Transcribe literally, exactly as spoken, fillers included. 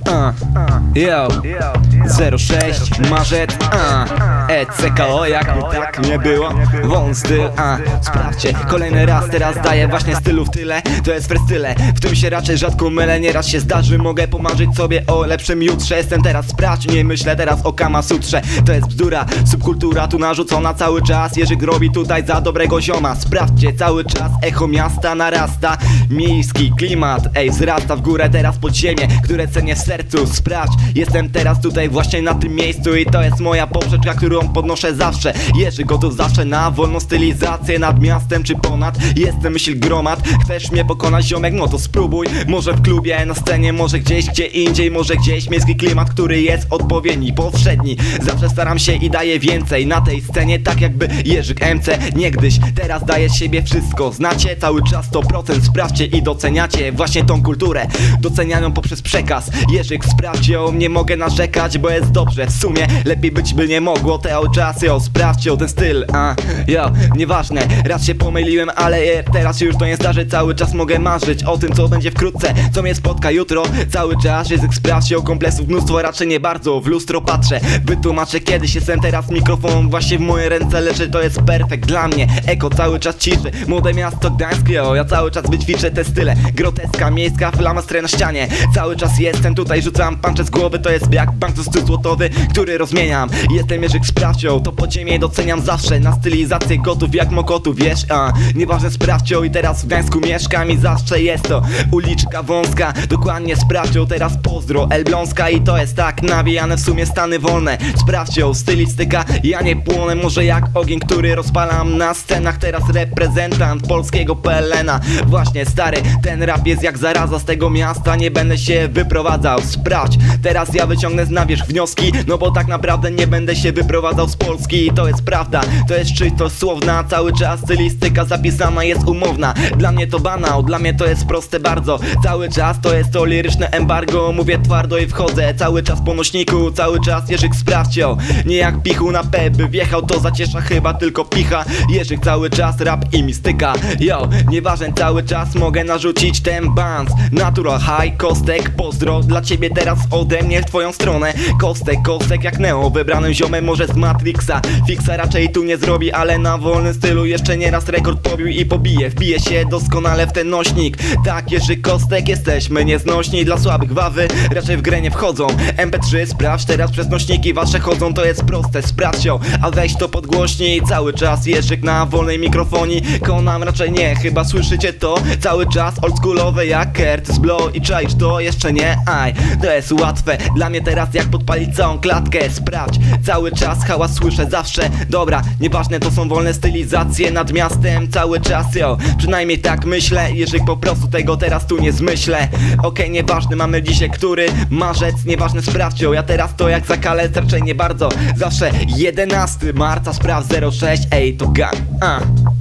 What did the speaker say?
uh, yo, zero sześć marzec, uh, E C K O, jakby tak nie było, wolny styl, uh, sprawdźcie, kolejny raz teraz daję właśnie stylu w tyle. To jest freestyle, w tym się raczej rzadko mylę, nieraz się zdarzy, mogę pomarzyć sobie o lepszym jutrze. Jestem teraz, sprawdź, nie myślę teraz o Kama Sutrze. To jest bzdura, subkultura tu narzucona cały czas. Jerzyk robi tutaj za dobrego zioma. Sprawdźcie, cały czas echo miasta narasta. Miejski klimat, ej, wzrasta w górę teraz pod ziemię, które cenię w sercu. Sprawdź, jestem teraz tutaj właśnie na tym miejscu i to jest moja poprzeczka, którą podnoszę zawsze. Jerzyk gotów zawsze na wolną stylizację, nad miastem czy ponad. Jestem myśl gromad, chcesz mnie pokonać ziomek, no to spróbuj. Może w klubie, na scenie, może gdzieś gdzie indziej, może gdzieś miejski klimat, który jest odpowiedni, powszedni. Zawsze staram się i daję więcej na tej scenie, tak jakby Jerzyk M C niegdyś. Teraz daję z siebie wszystko, znacie cały czas sto procent. Sprawdźcie i doceniacie właśnie tą kulturę, doceniają poprzez przekaz. Jerzyk, sprawdźcie ją, nie mogę narzekać, bo jest dobrze, w sumie lepiej być by nie mogło. Cały czas, jo, sprawdźcie o ten styl, a, jo, nieważne, raz się pomyliłem, ale je, teraz się już to nie zdarzy. Cały czas mogę marzyć o tym, co będzie wkrótce, co mnie spotka jutro. Cały czas Jerzyk, sprawdźcie o kompleksów mnóstwo, raczej nie bardzo w lustro patrzę, wytłumaczę kiedyś. Jestem teraz mikrofon właśnie w moje ręce, lecz to jest perfekt dla mnie. Eko cały czas ciszy, młode miasto Gdańskie, o, ja cały czas wyćwiczę te style. Groteska miejska, flamastry na ścianie. Cały czas jestem tutaj, rzucam puncze z głowy. To jest jak bank złotowy, który rozmieniam. Jestem Jerzyk, sprawdźcie, to podziemie doceniam zawsze. Na stylizację gotów jak mokotu, wiesz, a nieważne, sprawdźcie, i teraz w Gdańsku mieszkam i zawsze jest to uliczka wąska. Dokładnie, sprawdźcie, teraz pozdro Elbląska i to jest tak nawijane w sumie stany wolne. Sprawdźcie, stylistyka, ja nie płonę, może jak ogień, który rozpalam na scenach. Teraz reprezentant polskiego P L N-a. Właśnie stary, ten rap jest jak zaraza z tego miasta, nie będę się wyprowadzał. Sprawdź, teraz ja wyciągnę z na wierzch wnioski, no bo tak naprawdę nie będę się wyprowadzał z Polski. I to jest prawda, to jest czystość słowna, cały czas stylistyka zapisana jest umowna. Dla mnie to banał, dla mnie to jest proste bardzo. Cały czas to jest to liryczne embargo, mówię twardo i wchodzę cały czas po nośniku. Cały czas Jerzyk, sprawdźcie, nie jak pichu na P, by wjechał to zaciesza chyba tylko picha. Jerzyk cały czas rap i mistyka, yo, nieważne, cały czas mogę narzucić ten bans. Natural high, Kostek, pozdro dla ciebie teraz ode mnie w twoją stronę. Kostek, Kostek jak Neo, wybranym ziomem może z Matrixa. Fixa raczej tu nie zrobi, ale na wolnym stylu jeszcze nieraz rekord pobił i pobije. Wbije się doskonale w ten nośnik. Tak, Jerzyk, Kostek, jesteśmy nieznośni. Dla słabych wawy raczej w grę nie wchodzą. M P trzy sprawdź, teraz przez nośniki wasze chodzą. To jest proste, sprawdź ją, a weź to podgłośnij. Cały czas Jerzyk na wolnej mikrofonii. Konam raczej nie, chyba słyszycie to. Cały czas oldschoolowe jak Curtis Blow. I czaisz to? Jeszcze nie? Aj, to jest łatwe dla mnie teraz jak podpalić całą klatkę. Sprawdź, cały czas hałas słyszę zawsze. Dobra, nieważne, to są wolne stylizacje nad miastem cały czas, jo, przynajmniej tak myślę. Jerzyk, po prostu tego teraz tu nie zmyślę. Okej, okay, nieważne, mamy dzisiaj który marzec, nieważne, sprawdźcie, ja teraz to jak zakalę, raczej nie bardzo. Zawsze jedenastego marca, sprawdź zero sześć, ej, to gang, uh.